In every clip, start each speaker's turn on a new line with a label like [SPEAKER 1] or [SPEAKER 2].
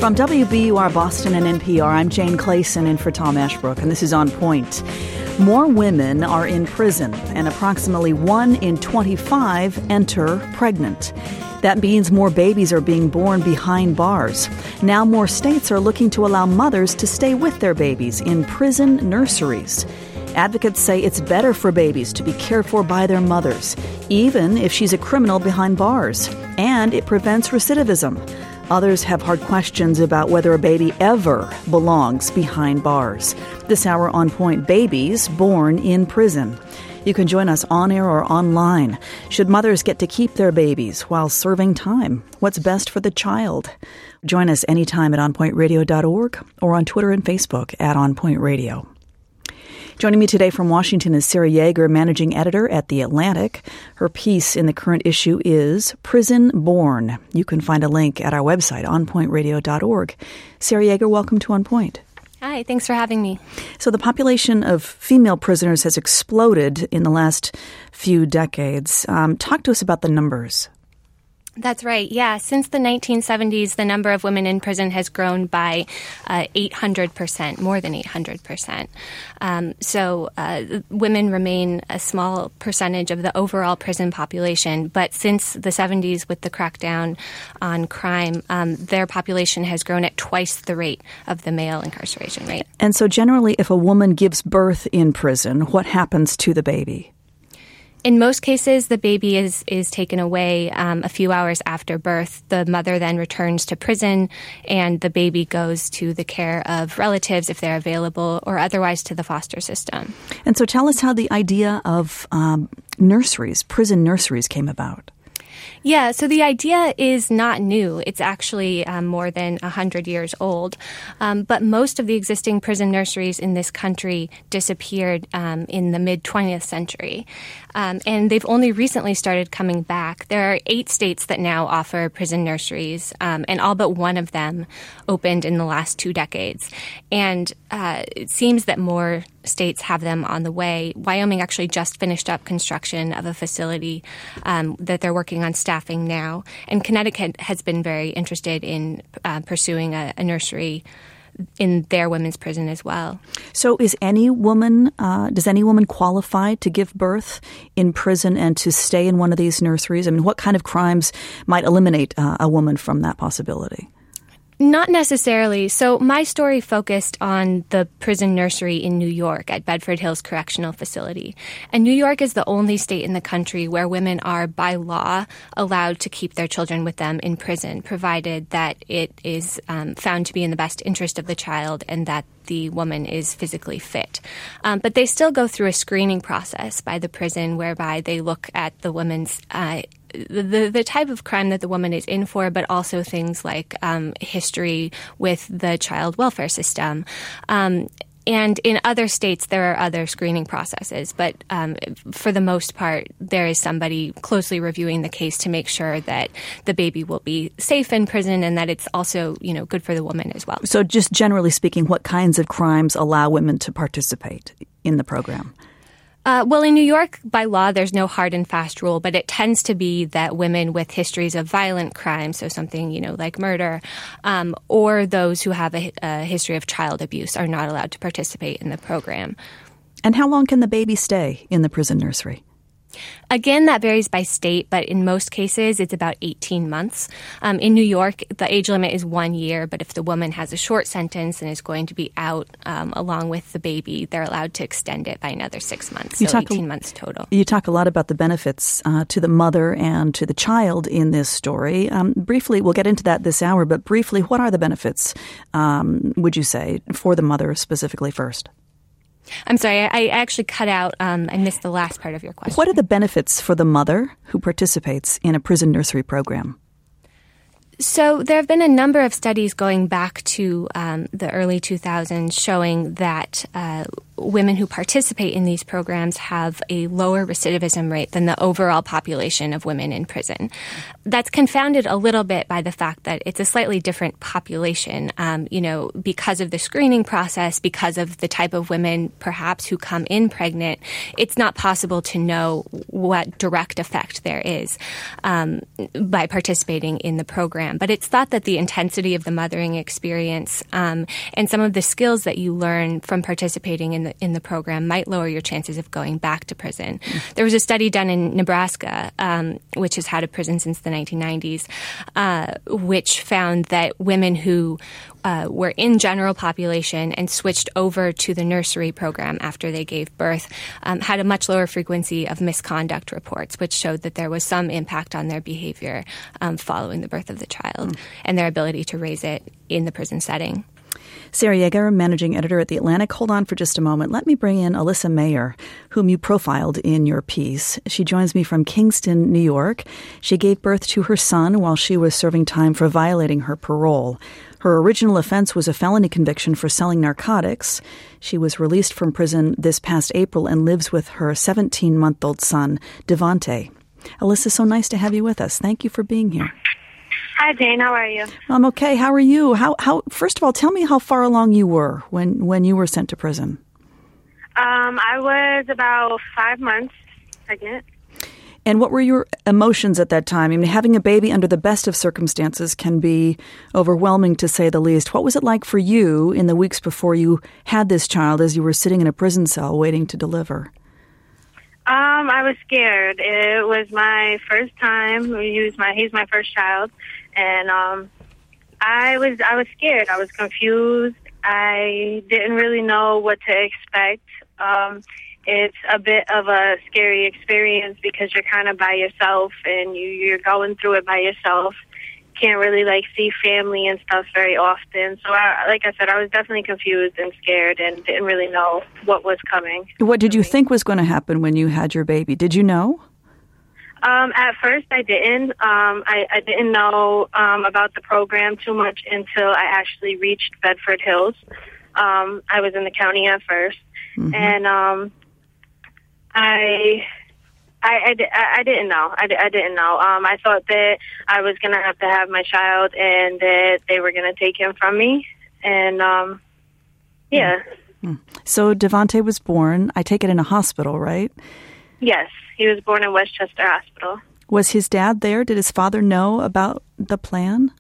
[SPEAKER 1] From WBUR Boston and NPR, I'm Jane Clayson in for Tom Ashbrook, and this is On Point. More women are in prison, and approximately 1 in 25 enter pregnant. That means more babies are being born behind bars. Now more states are looking to allow mothers to stay with their babies in prison nurseries. Advocates say it's better for babies to be cared for by their mothers, even if she's a criminal behind bars, and it prevents recidivism. Others have hard questions about whether a baby ever belongs behind bars. This hour on Point, babies born in prison. You can join us on air or online. Should mothers get to keep their babies while serving time? What's best for the child? Join us anytime at onpointradio.org or on Twitter and Facebook at onpointradio. Joining me today from Washington is Sarah Yeager, managing editor at The Atlantic. Her piece in the current issue is Prison Born. You can find a link at our website, onpointradio.org. Sarah Yeager, welcome to On Point.
[SPEAKER 2] Hi, thanks for having me.
[SPEAKER 1] So the population of female prisoners has exploded in the last few decades. Talk to us about the numbers.
[SPEAKER 2] That's right. Yeah. Since the 1970s, the number of women in prison has grown by 800%, more than 800%. So women remain a small percentage of the overall prison population. But since the 70s, with the crackdown on crime, their population has grown at twice the rate of the male incarceration rate.
[SPEAKER 1] And so generally, if a woman gives birth in prison, what happens to the baby?
[SPEAKER 2] In most cases, the baby is taken away a few hours after birth. The mother then returns to prison, and the baby goes to the care of relatives if they're available, or otherwise to the foster system.
[SPEAKER 1] And so tell us how the idea of nurseries, prison nurseries, came about.
[SPEAKER 2] Yeah, so the idea is not new. It's actually more than 100 years old. But most of the existing prison nurseries in this country disappeared in the mid-20th century. And they've only recently started coming back. There are 8 states that now offer prison nurseries, and all but one of them opened in the last 2 decades. And it seems that more states have them on the way. Wyoming actually just finished up construction of a facility that they're working on staffing now. And Connecticut has been very interested in pursuing a nursery in their women's prison as well.
[SPEAKER 1] So does any woman qualify to give birth in prison and to stay in one of these nurseries? I mean, what kind of crimes might eliminate a woman from that possibility?
[SPEAKER 2] Not necessarily. So my story focused on the prison nursery in New York at Bedford Hills Correctional Facility. And New York is the only state in the country where women are, by law, allowed to keep their children with them in prison, provided that it is found to be in the best interest of the child and that the woman is physically fit. But they still go through a screening process by the prison whereby they look at the woman's the type of crime that the woman is in for, but also things like history with the child welfare system. And in other states, there are other screening processes. But for the most part, there is somebody closely reviewing the case to make sure that the baby will be safe in prison and that it's also, good for the woman as well.
[SPEAKER 1] So just generally speaking, what kinds of crimes allow women to participate in the program?
[SPEAKER 2] Well, in New York, by law, there's no hard and fast rule, but it tends to be that women with histories of violent crime, so something, like murder, or those who have a history of child abuse are not allowed to participate in the program.
[SPEAKER 1] And how long can the baby stay in the prison nursery?
[SPEAKER 2] Again, that varies by state, but in most cases, it's about 18 months. In New York, the age limit is 1 year, but if the woman has a short sentence and is going to be out along with the baby, they're allowed to extend it by another 6 months, so 18 months total. You
[SPEAKER 1] talk a lot about the benefits to the mother and to the child in this story. Briefly, we'll get into that this hour, but briefly, what are the benefits, would you say, for the mother specifically first?
[SPEAKER 2] I'm sorry, I actually cut out. I missed the last part of your question.
[SPEAKER 1] What are the benefits for the mother who participates in a prison nursery program?
[SPEAKER 2] So there have been a number of studies going back to the early 2000s showing that women who participate in these programs have a lower recidivism rate than the overall population of women in prison. That's confounded a little bit by the fact that it's a slightly different population, because of the screening process, because of the type of women perhaps who come in pregnant. It's not possible to know what direct effect there is by participating in the program. But it's thought that the intensity of the mothering experience and some of the skills that you learn from participating in the program might lower your chances of going back to prison. There was a study done in Nebraska, which has had a prison since the 1990s, which found that women who were in general population and switched over to the nursery program after they gave birth had a much lower frequency of misconduct reports, which showed that there was some impact on their behavior following the birth of the child and their ability to raise it in the prison setting.
[SPEAKER 1] Sarah Yeager, managing editor at The Atlantic. Hold on for just a moment. Let me bring in Alyssa Mayer, whom you profiled in your piece. She joins me from Kingston, New York. She gave birth to her son while she was serving time for violating her parole. Her original offense was a felony conviction for selling narcotics. She was released from prison this past April and lives with her 17-month-old son, Devante. Alyssa, so nice to have you with us. Thank you for being here.
[SPEAKER 3] Hi, Jane. How are you?
[SPEAKER 1] I'm okay. How are you? How? First of all, tell me how far along you were when you were sent to prison.
[SPEAKER 3] I was about 5 months pregnant.
[SPEAKER 1] And what were your emotions at that time? I mean, having a baby under the best of circumstances can be overwhelming, to say the least. What was it like for you in the weeks before you had this child as you were sitting in a prison cell waiting to deliver?
[SPEAKER 3] I was scared. It was my first time. He's my first child, and I was scared. I was confused. I didn't really know what to expect. It's a bit of a scary experience because you're kind of by yourself and you're going through it by yourself. Can't really see family and stuff very often. So like I said, I was definitely confused and scared and didn't really know what was coming.
[SPEAKER 1] What did you think was going to happen when you had your baby? Did you know?
[SPEAKER 3] At first I didn't. I didn't know about the program too much until I actually reached Bedford Hills. I was in the county at first. Mm-hmm. And I didn't know. I didn't know. I thought that I was going to have my child and that they were going to take him from me. And, yeah.
[SPEAKER 1] So Devante was born, I take it, in a hospital, right?
[SPEAKER 3] Yes. He was born in Westchester Hospital.
[SPEAKER 1] Was his dad there? Did his father know about the plan?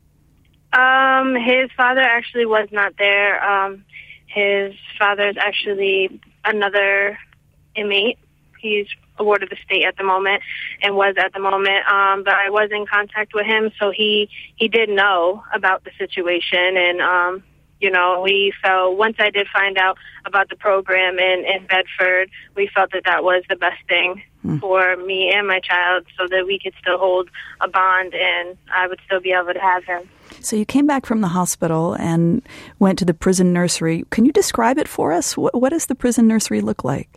[SPEAKER 3] His father actually was not there. His father's actually another inmate. He's a ward of the state at the moment and was at the moment. But I was in contact with him, so he did know about the situation. And, we felt, once I did find out about the program in Bedford, we felt that was the best thing for me and my child so that we could still hold a bond and I would still be able to have him.
[SPEAKER 1] So you came back from the hospital and went to the prison nursery. Can you describe it for us? What does the prison nursery look like?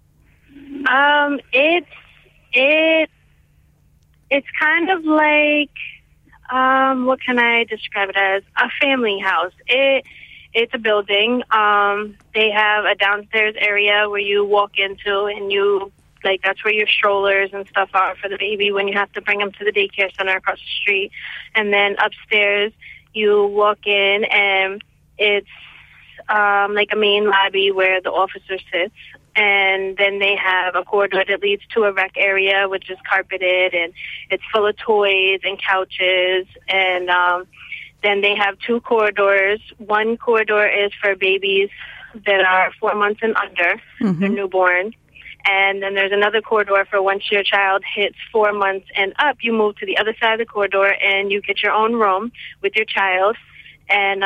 [SPEAKER 3] It's kind of like, what can I describe it as? A family house. It's a building. They have a downstairs area where you walk into and that's where your strollers and stuff are for the baby when you have to bring them to the daycare center across the street. And then upstairs you walk in and it's like a main lobby where the officer sits. And then they have a corridor that leads to a rec area, which is carpeted, and it's full of toys and couches. And then they have two corridors. One corridor is for babies that are 4 months and under, they're newborn. And then there's another corridor for once your child hits 4 months and up, you move to the other side of the corridor and you get your own room with your child. And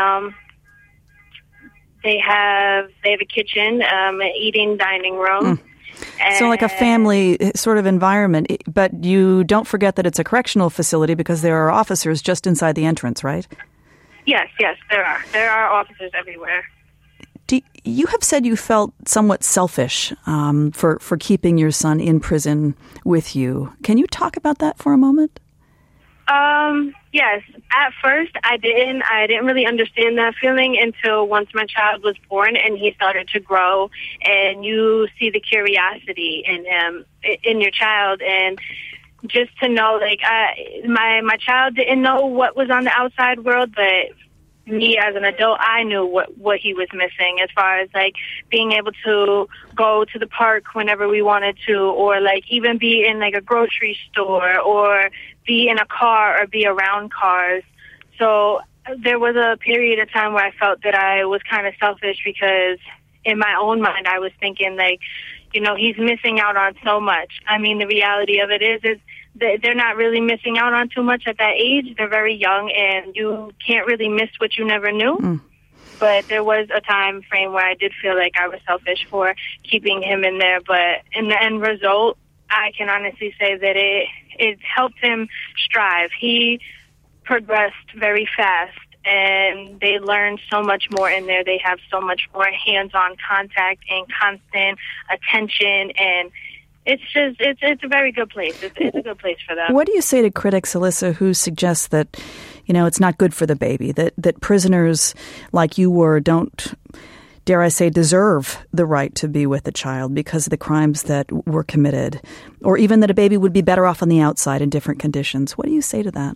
[SPEAKER 3] they have a kitchen, an eating dining room.
[SPEAKER 1] So like a family sort of environment, but you don't forget that it's a correctional facility because there are officers just inside the entrance, right?
[SPEAKER 3] Yes, there are. There are officers everywhere.
[SPEAKER 1] You have said you felt somewhat selfish for keeping your son in prison with you. Can you talk about that for a moment?
[SPEAKER 3] Yes. At first, I didn't really understand that feeling until once my child was born and he started to grow, and you see the curiosity in him, in your child, and just to know, like, my child didn't know what was on the outside world, but me as an adult, I knew what he was missing, as far as like being able to go to the park whenever we wanted to, or like even be in like a grocery store, or be in a car, or be around cars. So there was a period of time where I felt that I was kind of selfish, because in my own mind I was thinking, like, you know, he's missing out on so much. I mean, the reality of it is they're not really missing out on too much at that age. They're very young, and you can't really miss what you never knew. But there was a time frame where I did feel like I was selfish for keeping him in there. But in the end result, I can honestly say that it helped him strive. He progressed very fast, and they learned so much more in there. They have so much more hands-on contact and constant attention, and it's a very good place. It's a good place for them.
[SPEAKER 1] What do you say to critics, Alyssa, who suggest that, you know, it's not good for the baby, that prisoners like you were don't, dare I say, deserve the right to be with the child because of the crimes that were committed, or even that a baby would be better off on the outside in different conditions? What do you say to that?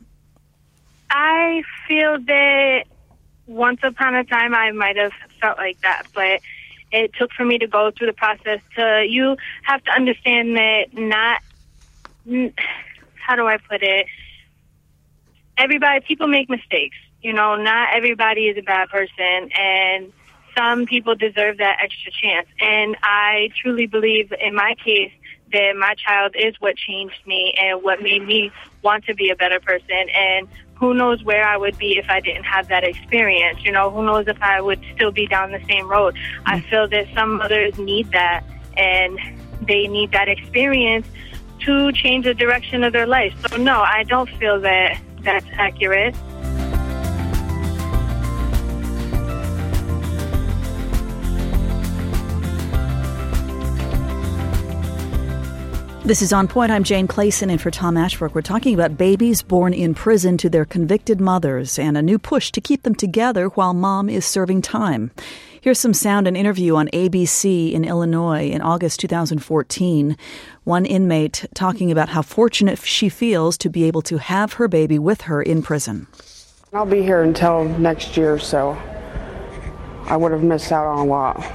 [SPEAKER 3] I feel that once upon a time I might have felt like that, but it took for me to go through the process you have to understand that how do I put it? People make mistakes. You know, not everybody is a bad person, and some people deserve that extra chance. And I truly believe in my case that my child is what changed me and what made me want to be a better person. And who knows where I would be if I didn't have that experience? You know, who knows if I would still be down the same road? I feel that some mothers need that, and they need that experience to change the direction of their life. So no, I don't feel that that's accurate.
[SPEAKER 1] This is On Point. I'm Jane Clayson, and for Tom Ashbrook, we're talking about babies born in prison to their convicted mothers and a new push to keep them together while mom is serving time. Here's some sound and interview on ABC in Illinois in August 2014. One inmate talking about how fortunate she feels to be able to have her baby with her in prison.
[SPEAKER 4] I'll be here until next year, so I would have missed out on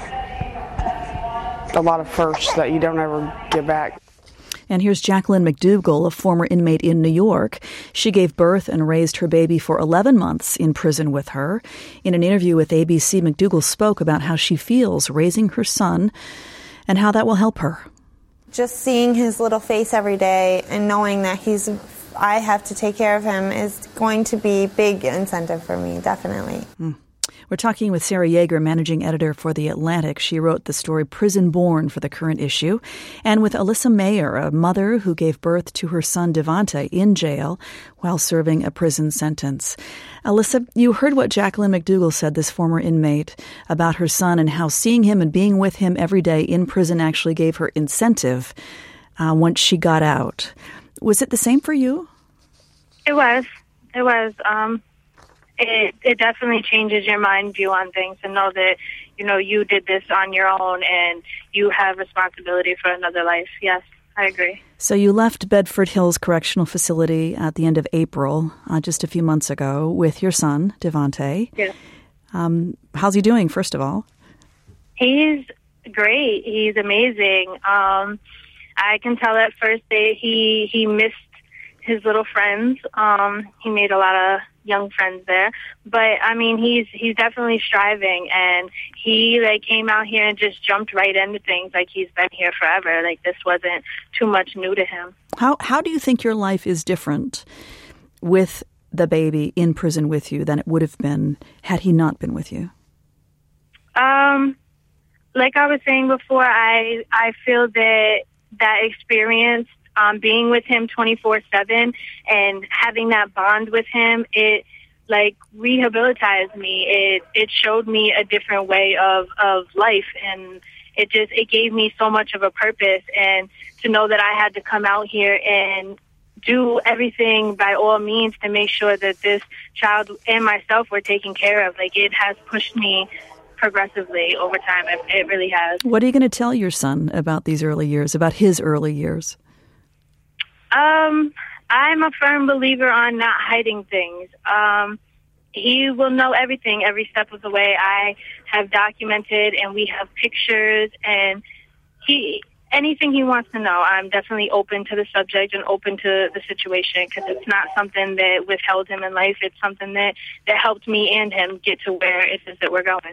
[SPEAKER 4] a lot of firsts that you don't ever get back.
[SPEAKER 1] And here's Jacqueline McDougall, a former inmate in New York. She gave birth and raised her baby for 11 months in prison with her. In an interview with ABC, McDougall spoke about how she feels raising her son and how that will help her.
[SPEAKER 5] Just seeing his little face every day and knowing that I have to take care of him is going to be a big incentive for me, definitely.
[SPEAKER 1] We're talking with Sarah Yeager, managing editor for The Atlantic. She wrote the story Prison Born for the current issue. And with Alyssa Mayer, a mother who gave birth to her son Devontae in jail while serving a prison sentence. Alyssa, you heard what Jacqueline McDougall said, this former inmate, about her son and how seeing him and being with him every day in prison actually gave her incentive once she got out. Was it the same for you?
[SPEAKER 3] It was. It definitely changes your mind view on things, and know that, you know, you did this on your own and you have responsibility for another life. Yes, I agree.
[SPEAKER 1] So you left Bedford Hills Correctional Facility at the end of April, just a few months ago, with your son, Devontae.
[SPEAKER 3] Yes.
[SPEAKER 1] How's he doing, first of all?
[SPEAKER 3] He's great. He's amazing. I can tell at first that he missed his little friends. He made a lot of young friends there, but I mean, he's definitely striving, and he came out here and just jumped right into things like he's been here forever. Like, this wasn't too much new to him.
[SPEAKER 1] How do you think your life is different with the baby in prison with you than it would have been had he not been with you?
[SPEAKER 3] Like I was saying before, I feel that experience, being with him 24/7 and having that bond with him, it rehabilitized me. It showed me a different way of life, and it gave me so much of a purpose. And to know that I had to come out here and do everything by all means to make sure that this child and myself were taken care of. Like, it has pushed me progressively over time. It really has.
[SPEAKER 1] What are you going to tell your son about these early years, about his early years?
[SPEAKER 3] I'm a firm believer on not hiding things. He will know everything every step of the way. I have documented, and we have pictures, and anything he wants to know, I'm definitely open to the subject and open to the situation, because it's not something that withheld him in life. It's something that helped me and him get to where it is that we're going.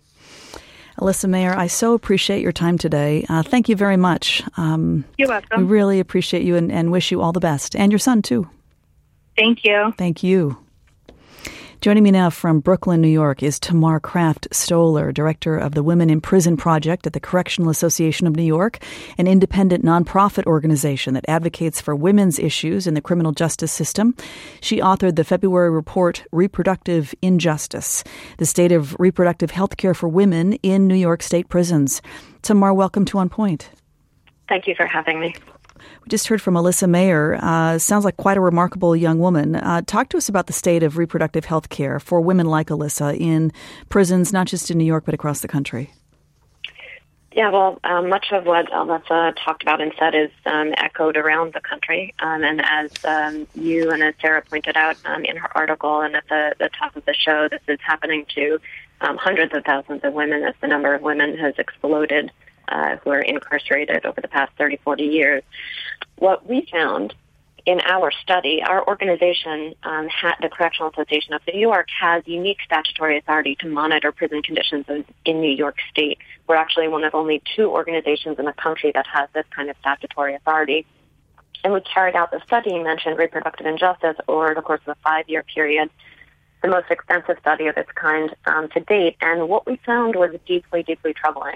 [SPEAKER 1] Alyssa Mayer, I so appreciate your time today. Thank you very much.
[SPEAKER 3] You're welcome.
[SPEAKER 1] We really appreciate you and wish you all the best. And your son, too.
[SPEAKER 3] Thank you.
[SPEAKER 1] Thank you. Joining me now from Brooklyn, New York, is Tamar Kraft Stoller, director of the Women in Prison Project at the Correctional Association of New York, an independent nonprofit organization that advocates for women's issues in the criminal justice system. She authored the February report, Reproductive Injustice, the state of reproductive health care for women in New York State prisons. Tamar, welcome to On Point.
[SPEAKER 6] Thank you for having me.
[SPEAKER 1] We just heard from Alyssa Mayer. Sounds like quite a remarkable young woman. Talk to us about the state of reproductive health care for women like Alyssa in prisons, not just in New York, but across the country.
[SPEAKER 6] Yeah, well, much of what Alyssa talked about and said is echoed around the country. And as you and as Sarah pointed out in her article and at the top of the show, this is happening to hundreds of thousands of women as the number of women has exploded who are incarcerated over the past 30, 40 years. What we found in our study, our organization, the Correctional Association of New York, has unique statutory authority to monitor prison conditions in New York State. We're actually one of only 2 organizations in the country that has this kind of statutory authority. And we carried out the study, mentioned reproductive injustice, over the course of a 5-year period, the most extensive study of its kind to date. And what we found was deeply, deeply troubling.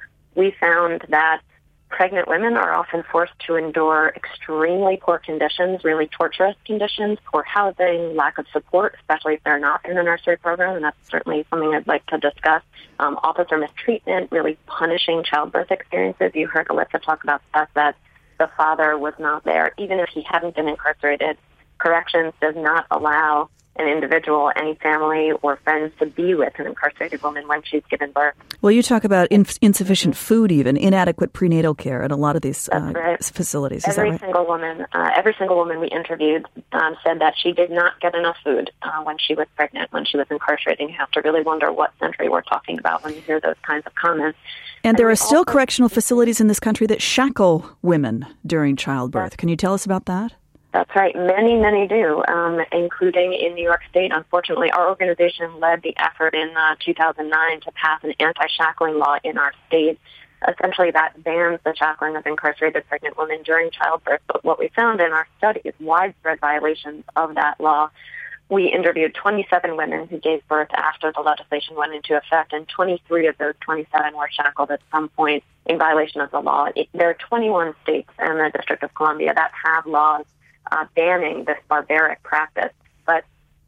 [SPEAKER 6] We found that pregnant women are often forced to endure extremely poor conditions, really torturous conditions, poor housing, lack of support, especially if they're not in a nursery program, and that's certainly something I'd like to discuss. Officer mistreatment, really punishing childbirth experiences. You heard Alyssa talk about the fact that the father was not there. Even if he hadn't been incarcerated, corrections does not allow an individual, any family or friends to be with an incarcerated woman when she's given birth.
[SPEAKER 1] Well, you talk about insufficient food, even inadequate prenatal care at a lot of these facilities. Is
[SPEAKER 6] every
[SPEAKER 1] that right?
[SPEAKER 6] Every single woman we interviewed said that she did not get enough food when she was pregnant, when she was incarcerated. You have to really wonder what century we're talking about when you hear those kinds of comments.
[SPEAKER 1] And there are still correctional facilities in this country that shackle women during childbirth. Can you tell us about that?
[SPEAKER 6] That's right. Many, many do, including in New York State. Unfortunately, our organization led the effort in 2009 to pass an anti-shackling law in our state. Essentially, that bans the shackling of incarcerated pregnant women during childbirth. But what we found in our study is widespread violations of that law. We interviewed 27 women who gave birth after the legislation went into effect, and 23 of those 27 were shackled at some point in violation of the law. There are 21 states and the District of Columbia that have laws banning this barbaric practice. But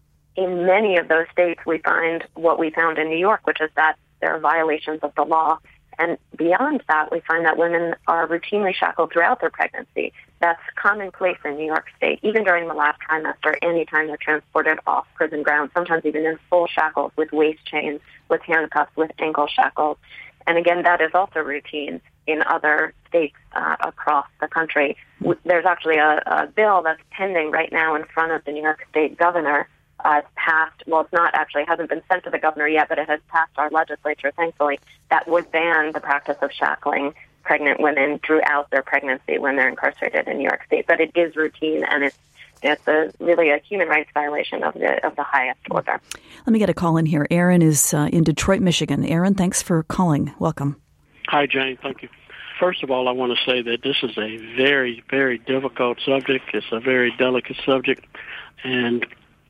[SPEAKER 6] in many of those states, we find what we found in New York, which is that there are violations of the law. And beyond that, we find that women are routinely shackled throughout their pregnancy. That's commonplace in New York State, even during the last trimester, anytime they're transported off prison grounds, sometimes even in full shackles with waist chains, with handcuffs, with ankle shackles. And again, that is also routine in other states across the country. There's actually a bill that's pending right now in front of the New York State governor. It's passed, well, it's not actually, hasn't been sent to the governor yet, but it has passed our legislature, thankfully, that would ban the practice of shackling pregnant women throughout their pregnancy when they're incarcerated in New York State. But it is routine, and it's really a human rights violation of the highest order.
[SPEAKER 1] Let me get a call in here. Aaron is in Detroit, Michigan. Aaron, thanks for calling. Welcome.
[SPEAKER 7] Hi, Jane. Thank you. First of all, I want to say that this is a very, very difficult subject. It's a very delicate subject. And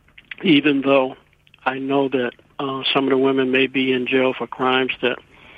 [SPEAKER 7] even though I know that some of the women may be in jail for crimes that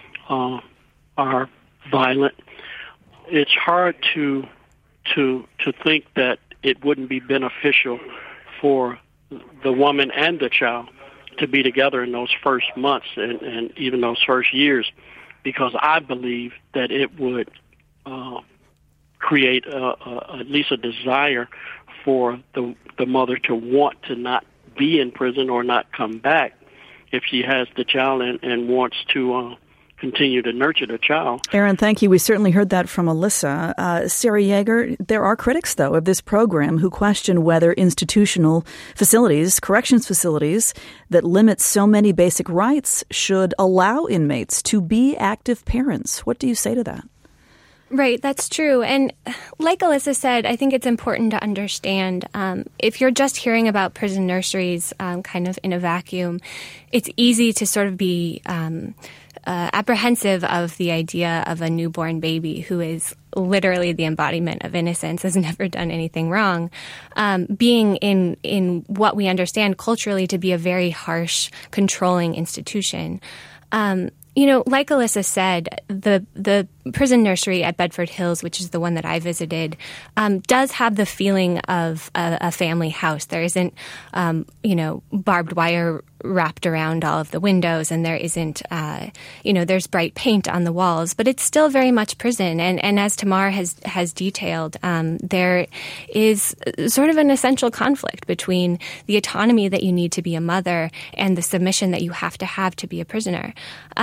[SPEAKER 7] are violent, it's hard to think that it wouldn't be beneficial for the woman and the child to be together in those first months and even those first years, because I believe that it would create at least a desire for the mother to want to not be in prison or not come back if she has the child and wants to continue to nurture the child.
[SPEAKER 1] Aaron, thank you. We certainly heard that from Alyssa. Sarah Yeager, there are critics, though, of this program who question whether institutional facilities, corrections facilities, that limit so many basic rights should allow inmates to be active parents. What do you say to that?
[SPEAKER 2] Right, that's true. And like Alyssa said, I think it's important to understand if you're just hearing about prison nurseries kind of in a vacuum, it's easy to sort of be apprehensive of the idea of a newborn baby who is literally the embodiment of innocence, has never done anything wrong, being in what we understand culturally to be a very harsh, controlling institution. Like Alyssa said, the prison nursery at Bedford Hills, which is the one that I visited, does have the feeling of a family house. There isn't, barbed wire wrapped around all of the windows, and there isn't, there's bright paint on the walls, but it's still very much prison. And as Tamar has detailed, there is sort of an essential conflict between the autonomy that you need to be a mother and the submission that you have to be a prisoner.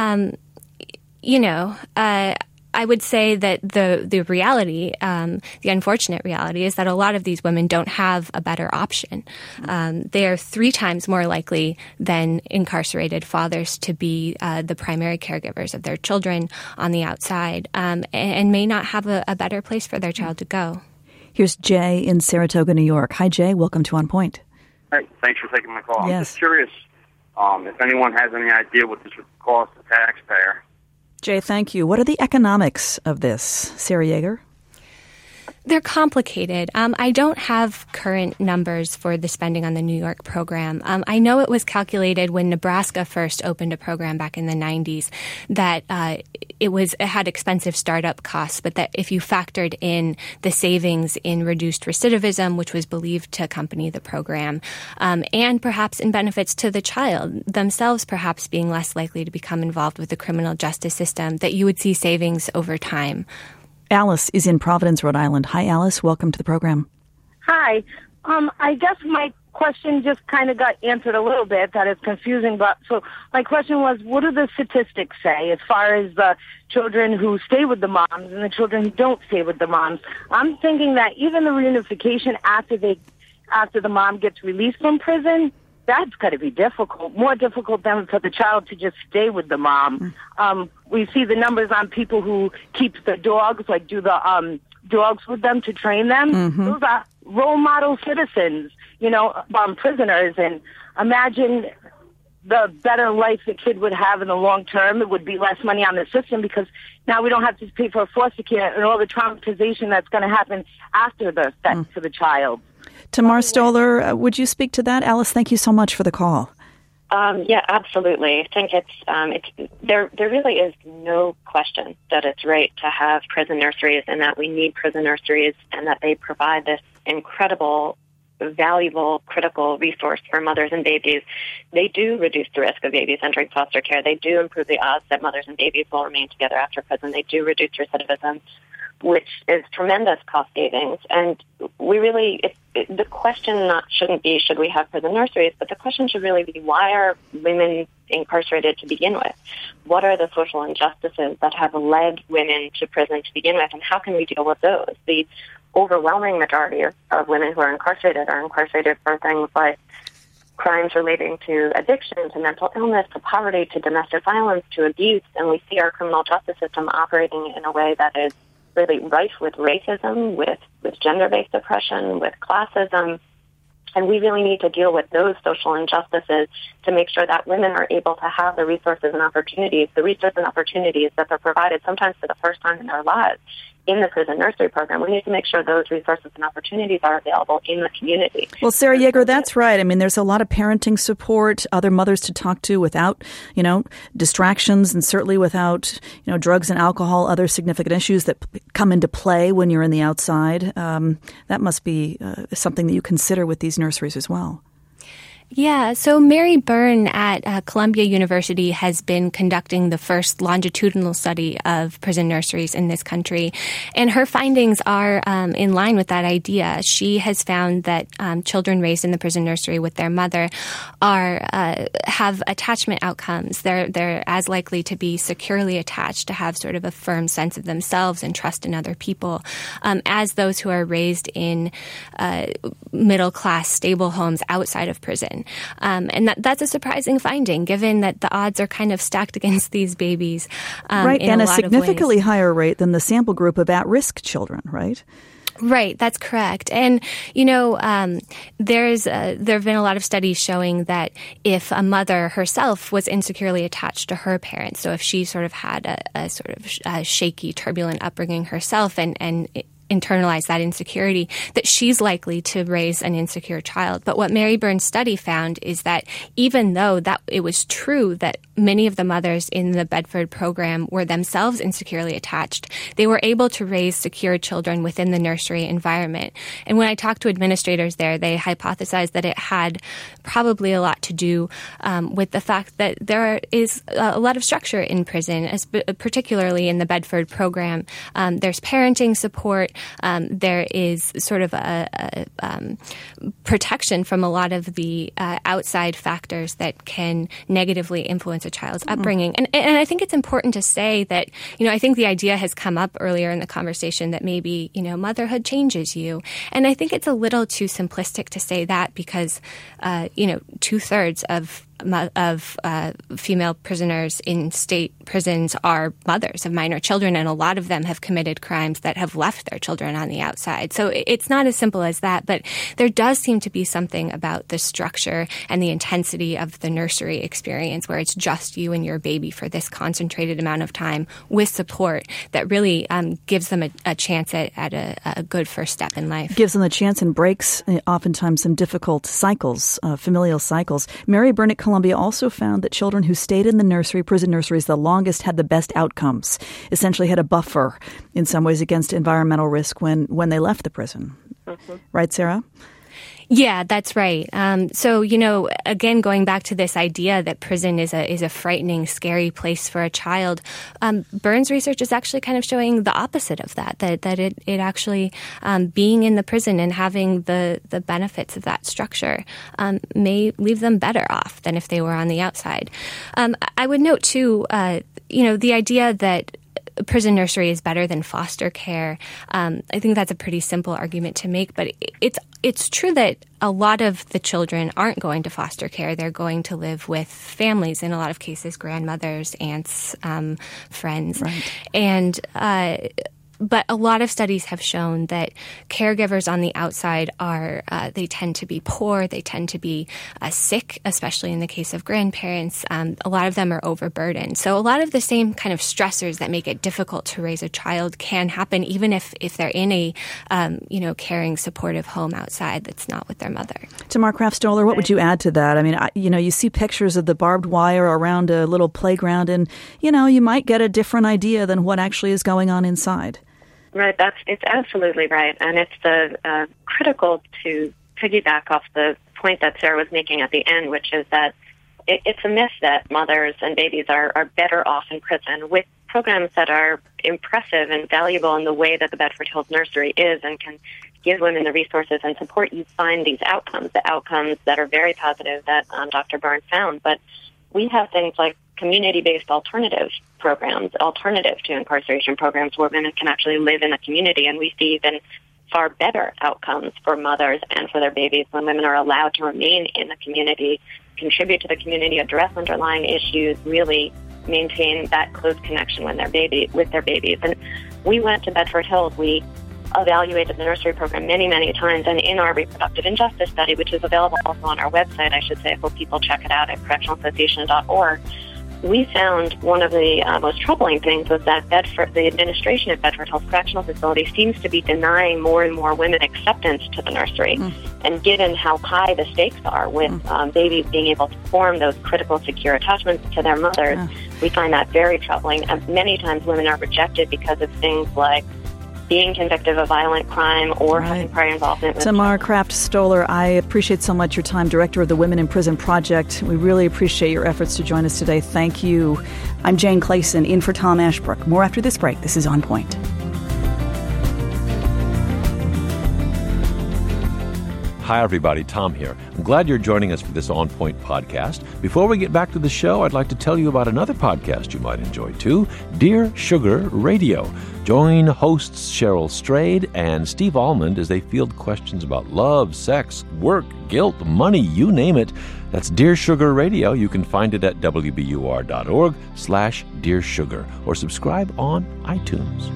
[SPEAKER 2] I would say that the reality, the unfortunate reality, is that a lot of these women don't have a better option. They are 3 times more likely than incarcerated fathers to be the primary caregivers of their children on the outside, and may not have a better place for their child to go.
[SPEAKER 1] Here's Jay in Saratoga, New York. Hi, Jay. Welcome to On Point.
[SPEAKER 8] Hey, thanks for taking my call.
[SPEAKER 1] Yes.
[SPEAKER 8] I'm just curious if anyone has any idea what this would cost the taxpayer.
[SPEAKER 1] Jay, thank you. What are the economics of this? Sarah Yeager?
[SPEAKER 2] They're complicated. I don't have current numbers for the spending on the New York program. I know it was calculated when Nebraska first opened a program back in the 90s that it had expensive startup costs, but that if you factored in the savings in reduced recidivism, which was believed to accompany the program, and perhaps in benefits to the child themselves, perhaps being less likely to become involved with the criminal justice system, that you would see savings over time.
[SPEAKER 1] Alice is in Providence, Rhode Island. Hi, Alice. Welcome to the program.
[SPEAKER 9] Hi. I guess my question just kind of got answered a little bit. That is confusing. But so my question was, what do the statistics say as far as the children who stay with the moms and the children who don't stay with the moms? I'm thinking that even the reunification after the mom gets released from prison, that's got to be difficult, more difficult than for the child to just stay with the mom. We see the numbers on people who keep the dogs, like do the dogs with them to train them. Mm-hmm. Those are role model citizens, prisoners. And imagine the better life the kid would have in the long term. It would be less money on the system because now we don't have to pay for foster care and all the traumatization that's going to happen after the sex to the child.
[SPEAKER 1] Tamar Stoller, would you speak to that? Alice, thank you so much for the call.
[SPEAKER 6] Yeah, absolutely. I think there really is no question that it's right to have prison nurseries and that we need prison nurseries and that they provide this incredible, valuable, critical resource for mothers and babies. They do reduce the risk of babies entering foster care. They do improve the odds that mothers and babies will remain together after prison. They do reduce recidivism, which is tremendous cost savings. And we really, the question shouldn't be, should we have prison nurseries, but the question should really be, why are women incarcerated to begin with? What are the social injustices that have led women to prison to begin with, and how can we deal with those? The overwhelming majority of women who are incarcerated for things like crimes relating to addiction, to mental illness, to poverty, to domestic violence, to abuse, and we see our criminal justice system operating in a way that is really rife with racism, with gender-based oppression, with classism. And we really need to deal with those social injustices to make sure that women are able to have the resources and opportunities that they're provided sometimes for the first time in their lives in the prison nursery program. We need to make sure those resources and opportunities are available in the community.
[SPEAKER 1] Well, Sarah Yeager, that's right. I mean, there's a lot of parenting support, other mothers to talk to without, distractions, and certainly without, drugs and alcohol, other significant issues that come into play when you're in the outside. That must be something that you consider with these nurseries as well.
[SPEAKER 2] Yeah, so Mary Byrne at Columbia University has been conducting the first longitudinal study of prison nurseries in this country, and her findings are in line with that idea. She has found that children raised in the prison nursery with their mother have attachment outcomes. They're as likely to be securely attached, to have sort of a firm sense of themselves and trust in other people, as those who are raised in middle-class, stable homes outside of prison. And that's a surprising finding, given that the odds are kind of stacked against these babies.
[SPEAKER 1] Right, and a significantly higher rate than the sample group of at-risk children, right?
[SPEAKER 2] Right, that's correct. And, there have been a lot of studies showing that if a mother herself was insecurely attached to her parents, so if she sort of had a sort of shaky, turbulent upbringing herself and internalize that insecurity, that she's likely to raise an insecure child. But what Mary Byrne's study found is that even though that it was true that many of the mothers in the Bedford program were themselves insecurely attached, they were able to raise secure children within the nursery environment. And when I talked to administrators there, they hypothesized that it had probably a lot to do with the fact that there is a lot of structure in prison, particularly in the Bedford program. There's parenting support. There is sort of a protection from a lot of the outside factors that can negatively influence a child's upbringing. And I think it's important to say that, I think the idea has come up earlier in the conversation that maybe, motherhood changes you. And I think it's a little too simplistic to say that because, 2/3 of female prisoners in state prisons are mothers of minor children, and a lot of them have committed crimes that have left their children on the outside. So it's not as simple as that, but there does seem to be something about the structure and the intensity of the nursery experience where it's just you and your baby for this concentrated amount of time with support that really gives them a chance at a good first step in life.
[SPEAKER 1] Gives them a chance and breaks oftentimes some difficult cycles, familial cycles. Mary Byrne at Columbia also found that children who stayed in the prison nurseries the longest had the best outcomes, essentially had a buffer in some ways against environmental risk when they left the prison. Mm-hmm. Right, Sarah?
[SPEAKER 2] Yeah, that's right. So, again, going back to this idea that prison is a frightening, scary place for a child, Byrne's research is actually kind of showing the opposite of that it actually, being in the prison and having the benefits of that structure may leave them better off than if they were on the outside. I would note, too, the idea that prison nursery is better than foster care. I think that's a pretty simple argument to make, but it's true that a lot of the children aren't going to foster care. They're going to live with families, in a lot of cases, grandmothers, aunts, friends. Right. And but a lot of studies have shown that caregivers on the outside they tend to be poor, they tend to be sick, especially in the case of grandparents. A lot of them are overburdened. So a lot of the same kind of stressors that make it difficult to raise a child can happen even if they're in a, caring, supportive home outside that's not with their mother.
[SPEAKER 1] Tamar Kraft-Stoller, what would you add to that? I mean, you see pictures of the barbed wire around a little playground and, you might get a different idea than what actually is going on inside.
[SPEAKER 6] Right, it's absolutely right, and it's critical to piggyback off the point that Sarah was making at the end, which is that it's a myth that mothers and babies are better off in prison with programs that are impressive and valuable in the way that the Bedford Hills Nursery is and can give women the resources and support. You find these outcomes, the outcomes that are very positive that Dr. Byrne found, but we have things like community-based alternative programs, alternative to incarceration programs where women can actually live in a community, and we see even far better outcomes for mothers and for their babies when women are allowed to remain in the community, contribute to the community, address underlying issues, really maintain that close connection with their babies. And we went to Bedford Hills. We evaluated the nursery program many, many times, and in our reproductive injustice study, which is available also on our website, I should say, I hope people check it out at correctionalassociation.org, we found one of the most troubling things was that the administration at Bedford Hills Correctional Facility seems to be denying more and more women acceptance to the nursery. And given how high the stakes are with babies being able to form those critical, secure attachments to their mothers, we find that very troubling. And many times women are rejected because of things like being convicted of a violent crime or having prior involvement with
[SPEAKER 1] Tamar Kraft-Stoller, I appreciate so much your time, Director of the Women in Prison Project. We really appreciate your efforts to join us today. Thank you. I'm Jane Clayson, in for Tom Ashbrook. More after this break. This is On Point.
[SPEAKER 10] Hi, everybody. Tom here. I'm glad you're joining us for this On Point podcast. Before we get back to the show, I'd like to tell you about another podcast you might enjoy, too, Dear Sugar Radio. Join hosts Cheryl Strayed and Steve Almond as they field questions about love, sex, work, guilt, money, you name it. That's Dear Sugar Radio. You can find it at wbur.org/Dear Sugar or subscribe on iTunes.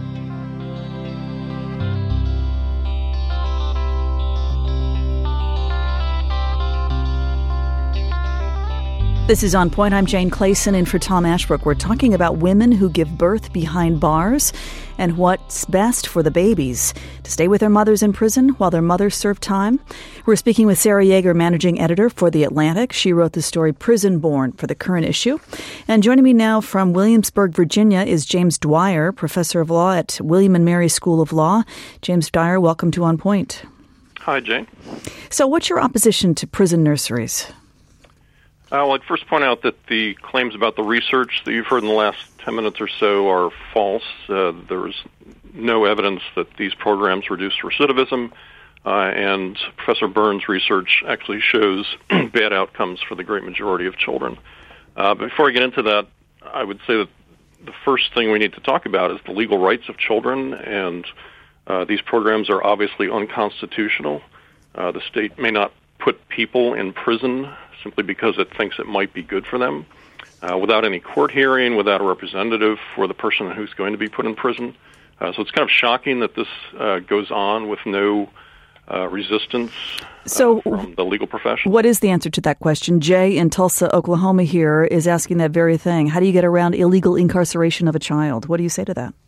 [SPEAKER 1] This is On Point. I'm Jane Clayson, in for Tom Ashbrook. We're talking about women who give birth behind bars and what's best for the babies: to stay with their mothers in prison while their mothers serve time. We're speaking with Sarah Yeager, managing editor for The Atlantic. She wrote the story Prison Born for the current issue. And joining me now from Williamsburg, Virginia, is James Dwyer, professor of law at William & Mary School of Law. James Dwyer, welcome to On Point.
[SPEAKER 11] Hi, Jane.
[SPEAKER 1] So what's your opposition to prison nurseries?
[SPEAKER 11] Well, I'd first point out that the claims about the research that you've heard in the last 10 minutes or so are false. There's no evidence that these programs reduce recidivism, and Professor Burns' research actually shows bad outcomes for the great majority of children. But before I get into that, I would say that the first thing we need to talk about is the legal rights of children, and these programs are obviously unconstitutional. The state may not put people in prison simply because it thinks it might be good for them, without any court hearing, without a representative for the person who's going to be put in prison. So it's kind of shocking that this goes on with no resistance from the legal profession.
[SPEAKER 1] What is the answer to that question? Jay in Tulsa, Oklahoma here is asking that very thing. How do you get around illegal incarceration of a child? What do you say to that?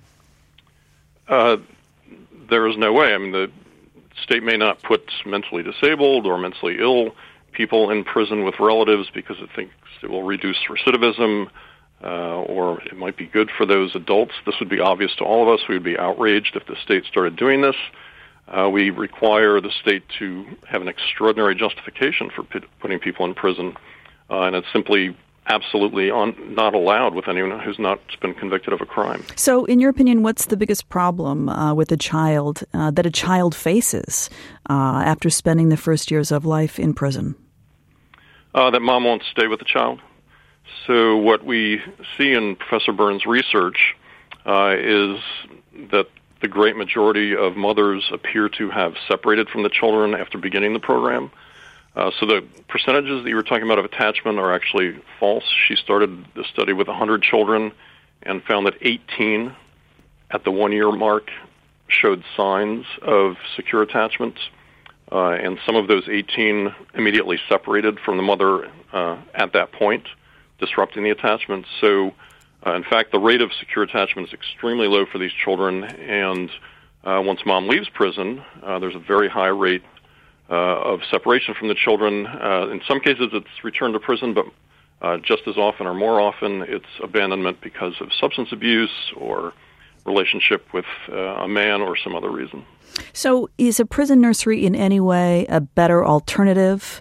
[SPEAKER 11] There is no way. I mean, the state may not put mentally disabled or mentally ill people in prison with relatives because it thinks it will reduce recidivism, or it might be good for those adults. This would be obvious to all of us. We would be outraged if the state started doing this. We require the state to have an extraordinary justification for putting people in prison, and it's simply absolutely not allowed with anyone who's not been convicted of a crime.
[SPEAKER 1] So, in your opinion, what's the biggest problem with a child that a child faces after spending the first years of life in prison?
[SPEAKER 11] That mom won't stay with the child. So what we see in Professor Burns' research is that the great majority of mothers appear to have separated from the children after beginning the program. So the percentages that you were talking about of attachment are actually false. She started the study with 100 children and found that 18 at the 1-year mark showed signs of secure attachment. And some of those 18 immediately separated from the mother at that point, disrupting the attachment. So, in fact, the rate of secure attachment is extremely low for these children, and once mom leaves prison, there's a very high rate of separation from the children. In some cases, it's return to prison, but just as often or more often, it's abandonment because of substance abuse or relationship with a man or some other reason.
[SPEAKER 1] So is a prison nursery in any way a better alternative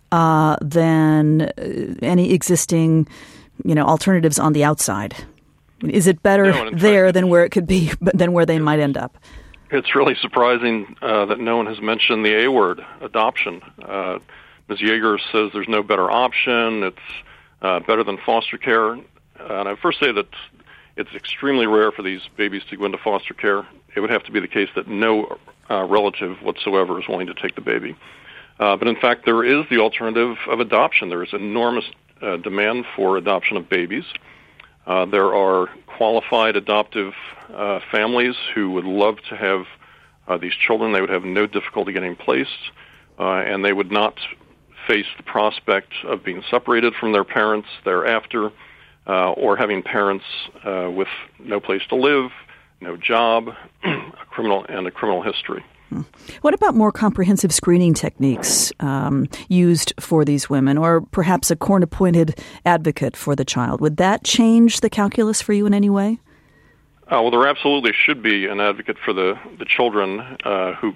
[SPEAKER 1] than any existing, alternatives on the outside? Is it better there than where it could be, than where they might end up?
[SPEAKER 11] It's really surprising that no one has mentioned the A word, adoption. Ms. Yeager says there's no better option. It's better than foster care. And I first say that it's extremely rare for these babies to go into foster care. It would have to be the case that no relative whatsoever is willing to take the baby. But in fact, there is the alternative of adoption. There is enormous demand for adoption of babies. There are qualified adoptive families who would love to have these children. They would have no difficulty getting placed, and they would not face the prospect of being separated from their parents thereafter, or having parents with no place to live, no job, a criminal history.
[SPEAKER 1] What about more comprehensive screening techniques used for these women, or perhaps a court-appointed advocate for the child? Would that change the calculus for you in any way?
[SPEAKER 11] Well, there absolutely should be an advocate for the children who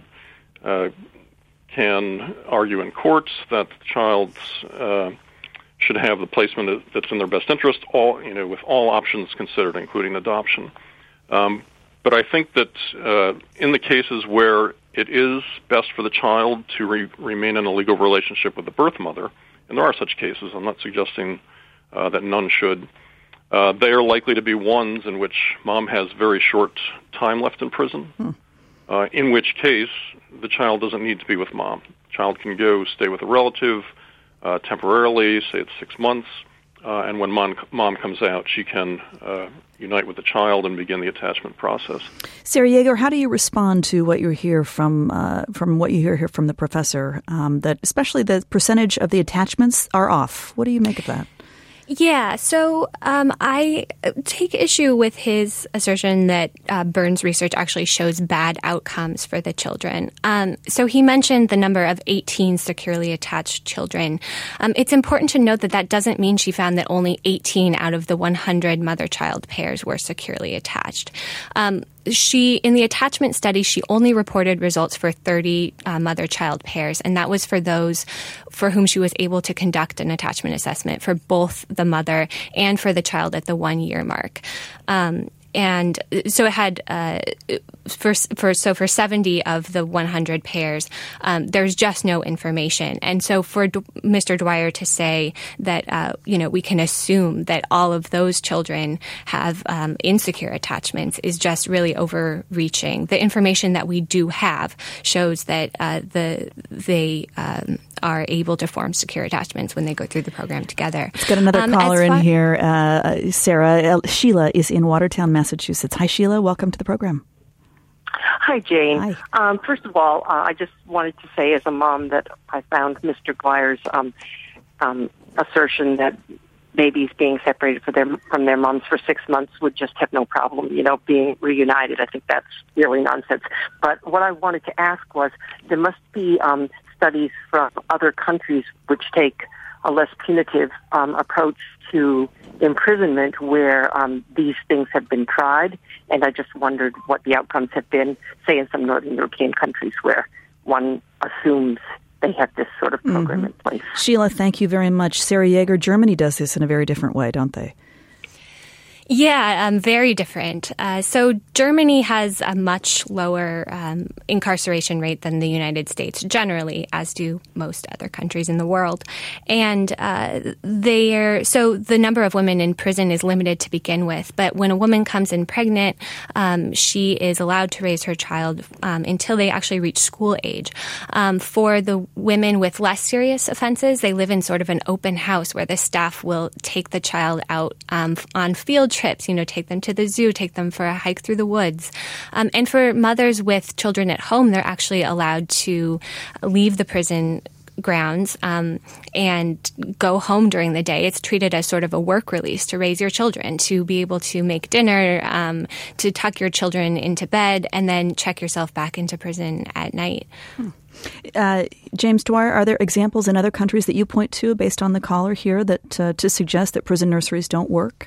[SPEAKER 11] can argue in courts that the child should have the placement that's in their best interest, with all options considered, including adoption. But I think that in the cases where it is best for the child to remain in a legal relationship with the birth mother, and there are such cases, I'm not suggesting that none should, they are likely to be ones in which mom has very short time left in prison, in which case the child doesn't need to be with mom. The child can go stay with a relative temporarily, say it's 6 months, and when mom comes out, she can unite with the child and begin the attachment process.
[SPEAKER 1] Sarah Yeager, how do you respond to what you hear from what you hear here from the professor, that especially the percentage of the attachments are off? What do you make of that?
[SPEAKER 2] Yeah, so I take issue with his assertion that Burns' research actually shows bad outcomes for the children. So he mentioned the number of 18 securely attached children. It's important to note that that doesn't mean she found that only 18 out of the 100 mother-child pairs were securely attached. In the attachment study, she only reported results for 30 mother-child pairs, and that was for those for whom she was able to conduct an attachment assessment for both the mother and for the child at the 1-year mark. And so it had for 70 of the 100 pairs, there's just no information. And so for Mr. Dwyer to say that we can assume that all of those children have insecure attachments is just really overreaching. The information that we do have shows that they are able to form secure attachments when they go through the program together.
[SPEAKER 1] Let's get another caller in here. Sarah, Sheila is in Watertown, Massachusetts. Hi, Sheila. Welcome to the program.
[SPEAKER 12] Hi, Jane.
[SPEAKER 1] Hi.
[SPEAKER 12] First of all, I just wanted to say as a mom that I found Mr. Dwyer's assertion that babies being separated from their moms for 6 months would just have no problem, being reunited. I think that's really nonsense. But what I wanted to ask was, there must be studies from other countries which take a less punitive approach to imprisonment where these things have been tried, and I just wondered what the outcomes have been, say, in some Northern European countries where one assumes they have this sort of program in place.
[SPEAKER 1] Sheila, thank you very much. Sarah Yeager, Germany does this in a very different way, don't they?
[SPEAKER 2] Yeah, very different. So Germany has a much lower incarceration rate than the United States generally, as do most other countries in the world. And so the number of women in prison is limited to begin with. But when a woman comes in pregnant, she is allowed to raise her child until they actually reach school age. For the women with less serious offenses, they live in sort of an open house where the staff will take the child out on field trips, take them to the zoo, take them for a hike through the woods. And for mothers with children at home, they're actually allowed to leave the prison grounds and go home during the day. It's treated as sort of a work release to raise your children, to be able to make dinner, to tuck your children into bed, and then check yourself back into prison at night.
[SPEAKER 1] James Dwyer, are there examples in other countries that you point to based on the caller here that to suggest that prison nurseries don't work?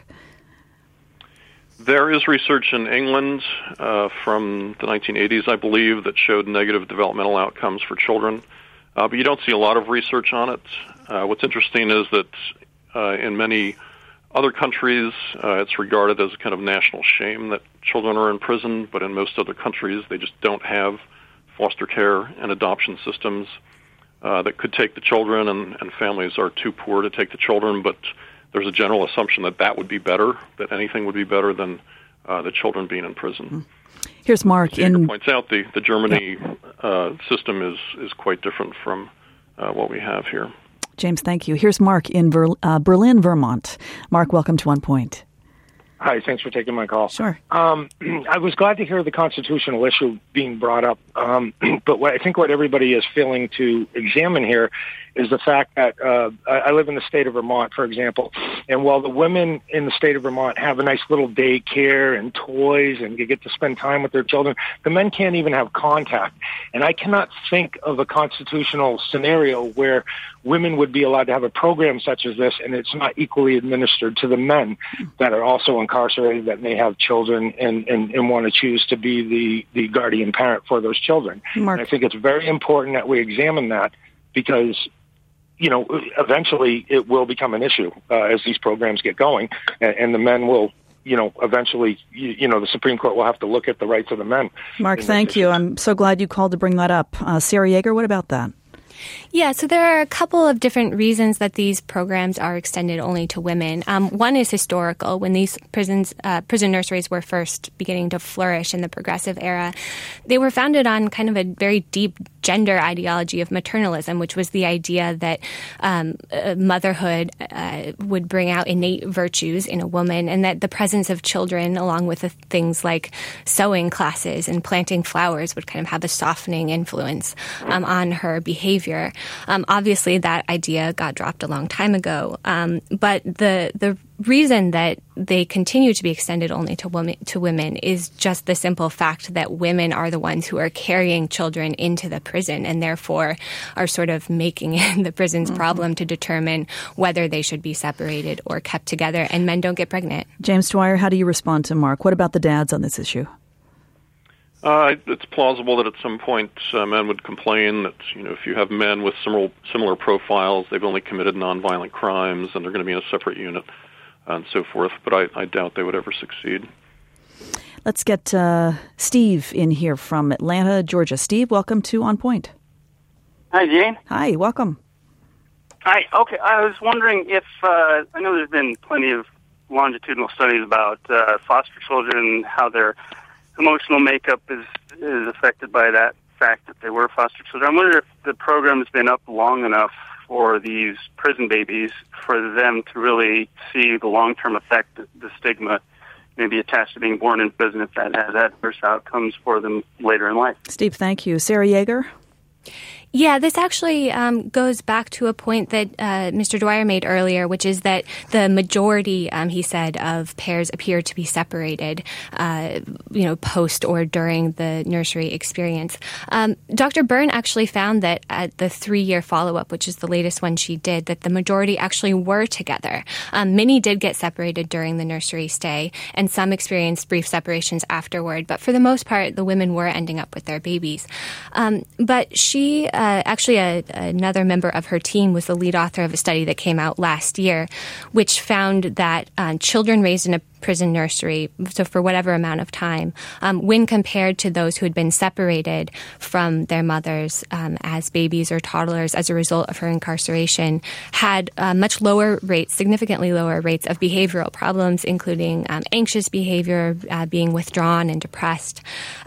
[SPEAKER 11] There is research in England from the 1980s, I believe, that showed negative developmental outcomes for children. But you don't see a lot of research on it. What's interesting is that in many other countries, it's regarded as a kind of national shame that children are in prison, but in most other countries, they just don't have foster care and adoption systems that could take the children, and families are too poor to take the children, but there's a general assumption that would be better, that anything would be better than the children being in prison.
[SPEAKER 1] Here's Mark.
[SPEAKER 11] Points out the Germany system is quite different from what we have here.
[SPEAKER 1] James, thank you. Here's Mark in Berlin, Vermont. Mark, welcome to One Point.
[SPEAKER 13] Hi, thanks for taking my call.
[SPEAKER 1] Sure.
[SPEAKER 13] I was glad to hear the constitutional issue being brought up, but I think what everybody is failing to examine here is the fact that I live in the state of Vermont, for example, and while the women in the state of Vermont have a nice little daycare and toys and get to spend time with their children, the men can't even have contact. And I cannot think of a constitutional scenario where women would be allowed to have a program such as this, and it's not equally administered to the men that are also incarcerated, that may have children and want to choose to be the guardian parent for those children.
[SPEAKER 1] Mark.
[SPEAKER 13] And I think it's very important that we examine that, because eventually it will become an issue as these programs get going, and the men will, eventually, the Supreme Court will have to look at the rights of the men.
[SPEAKER 1] Mark, thank you. I'm so glad you called to bring that up. Sarah Yeager, what about that?
[SPEAKER 2] Yeah, so there are a couple of different reasons that these programs are extended only to women. One is historical. When these prison nurseries were first beginning to flourish in the progressive era, they were founded on kind of a very deep gender ideology of maternalism, which was the idea that motherhood would bring out innate virtues in a woman, and that the presence of children, along with things like sewing classes and planting flowers, would kind of have a softening influence on her behavior. Obviously, that idea got dropped a long time ago, but the reason that they continue to be extended only to women is just the simple fact that women are the ones who are carrying children into the prison, and therefore are sort of making it the prison's problem to determine whether they should be separated or kept together, and men don't get pregnant.
[SPEAKER 1] James Dwyer, how do you respond to Mark? What about the dads on this issue?
[SPEAKER 11] It's plausible that at some point men would complain that, if you have men with similar profiles, they've only committed nonviolent crimes and they're going to be in a separate unit and so forth. But I doubt they would ever succeed.
[SPEAKER 1] Let's get Steve in here from Atlanta, Georgia. Steve, welcome to On Point.
[SPEAKER 14] Hi, Jane.
[SPEAKER 1] Hi, welcome.
[SPEAKER 14] Hi. Okay, I was wondering if, I know there's been plenty of longitudinal studies about foster children and how their emotional makeup is affected by that fact that they were foster children. I wonder if the program has been up long enough for these prison babies for them to really see the long-term effect, the stigma maybe attached to being born in prison, if that has adverse outcomes for them later in life.
[SPEAKER 1] Steve, thank you. Sarah Yeager?
[SPEAKER 2] Yeah, this actually goes back to a point that Mr. Dwyer made earlier, which is that the majority, he said, of pairs appear to be separated, post or during the nursery experience. Dr. Byrne actually found that at the 3-year follow-up, which is the latest one she did, that the majority actually were together. Many did get separated during the nursery stay, and some experienced brief separations afterward. But for the most part, the women were ending up with their babies. But she... another member of her team was the lead author of a study that came out last year, which found that children raised in a prison nursery, so for whatever amount of time, when compared to those who had been separated from their mothers as babies or toddlers as a result of her incarceration, had much lower rates, significantly lower rates of behavioral problems, including anxious behavior, being withdrawn and depressed.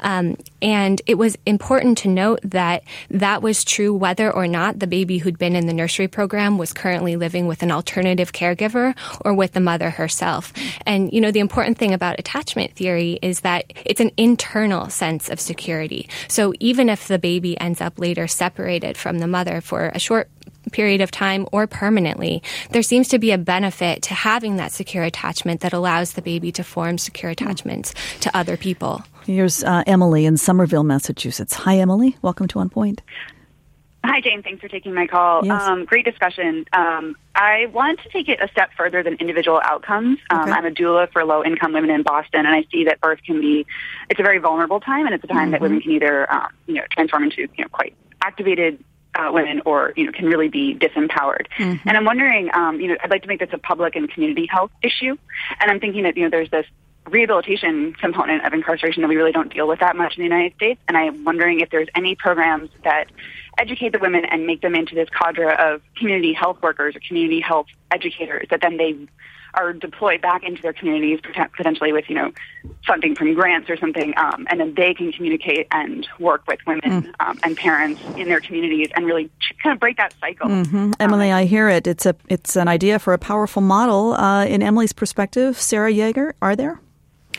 [SPEAKER 2] And it was important to note that that was true whether or not the baby who'd been in the nursery program was currently living with an alternative caregiver or with the mother herself. And, the important thing about attachment theory is that it's an internal sense of security. So even if the baby ends up later separated from the mother for a short period of time or permanently, there seems to be a benefit to having that secure attachment that allows the baby to form secure attachments to other people.
[SPEAKER 1] Here's Emily in Somerville, Massachusetts. Hi, Emily. Welcome to On Point.
[SPEAKER 15] Hi, Jane. Thanks for taking my call.
[SPEAKER 1] Yes.
[SPEAKER 15] Great discussion. I want to take it a step further than individual outcomes.
[SPEAKER 1] Okay.
[SPEAKER 15] I'm a doula for low-income women in Boston, and I see that birth it's a very vulnerable time, and it's a time that women can either, transform into, quite activated women or, can really be disempowered.
[SPEAKER 16] Mm-hmm.
[SPEAKER 15] And I'm wondering, I'd like to make this a public and community health issue. And I'm thinking that, there's this rehabilitation component of incarceration that we really don't deal with that much in the United States. And I'm wondering if there's any programs that educate the women and make them into this cadre of community health workers or community health educators that then they are deployed back into their communities, potentially with, funding from grants or something, and then they can communicate and work with women and parents in their communities and really kind of break that cycle.
[SPEAKER 1] Mm-hmm. Emily, I hear it. It's an idea for a powerful model. In Emily's perspective, Sarah Yeager, are there?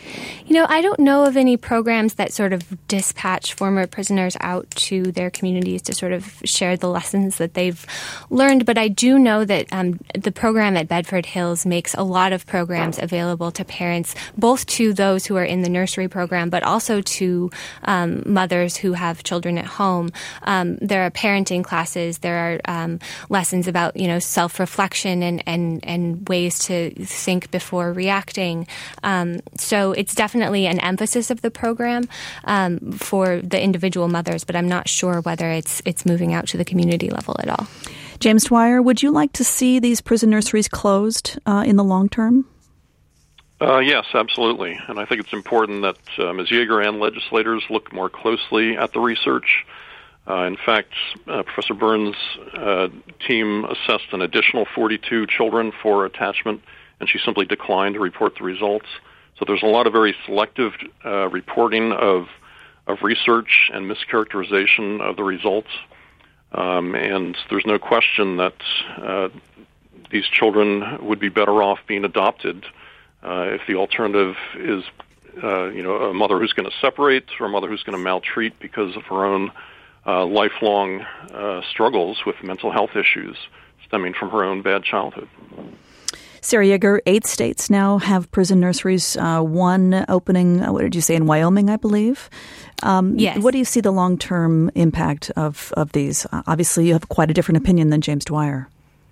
[SPEAKER 2] I don't know of any programs that sort of dispatch former prisoners out to their communities to sort of share the lessons that they've learned, but I do know that the program at Bedford Hills makes a lot of programs available to parents, both to those who are in the nursery program, but also to mothers who have children at home. There are parenting classes. There are lessons about, self-reflection and ways to think before reacting. So it's definitely an emphasis of the program for the individual mothers, but I'm not sure whether it's moving out to the community level at all.
[SPEAKER 1] James Dwyer, would you like to see these prison nurseries closed in the long term?
[SPEAKER 11] Yes, absolutely. And I think it's important that Ms. Yeager and legislators look more closely at the research. In fact, Professor Burns' team assessed an additional 42 children for attachment, and she simply declined to report the results. So there's a lot of very selective reporting of research and mischaracterization of the results. And there's no question that these children would be better off being adopted if the alternative is, a mother who's going to separate or a mother who's going to maltreat because of her own lifelong struggles with mental health issues stemming from her own bad childhood.
[SPEAKER 1] Sarah Yeager, 8 states now have prison nurseries, one opening, what did you say, in Wyoming, I believe?
[SPEAKER 2] Yes.
[SPEAKER 1] What do you see the long-term impact of these? Obviously, you have quite a different opinion than James Dwyer.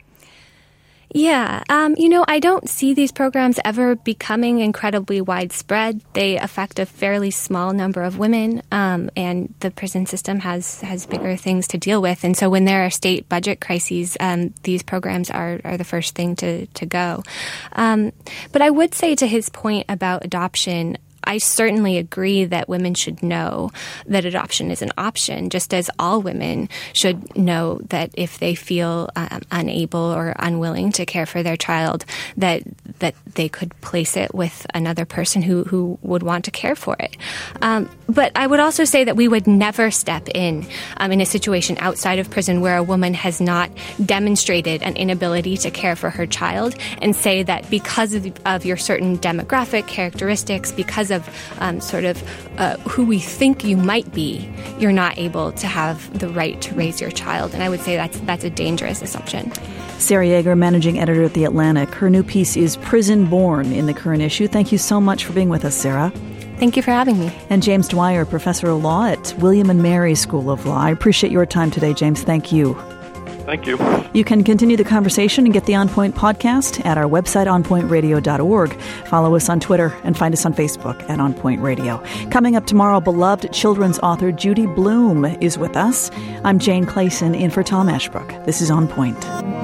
[SPEAKER 2] Yeah. I don't see these programs ever becoming incredibly widespread. They affect a fairly small number of women, and the prison system has bigger things to deal with. And so when there are state budget crises, these programs are the first thing to go. But I would say to his point about adoption, I certainly agree that women should know that adoption is an option, just as all women should know that if they feel unable or unwilling to care for their child, that they could place it with another person who would want to care for it. But I would also say that we would never step in a situation outside of prison where a woman has not demonstrated an inability to care for her child and say that because of your certain demographic characteristics, because of who we think you might be, you're not able to have the right to raise your child. And I would say that's a dangerous assumption.
[SPEAKER 1] Sarah Yeager, managing editor at The Atlantic. Her new piece is Prison Born in the current issue. Thank you so much for being with us, Sarah.
[SPEAKER 2] Thank you for having me.
[SPEAKER 1] And James Dwyer, professor of law at William and Mary School of Law. I appreciate your time today, James. Thank you.
[SPEAKER 11] Thank you.
[SPEAKER 1] You can continue the conversation and get the On Point podcast at our website, onpointradio.org. Follow us on Twitter and find us on Facebook at On Point Radio. Coming up tomorrow, beloved children's author Judy Blume is with us. I'm Jane Clayson in for Tom Ashbrook. This is On Point.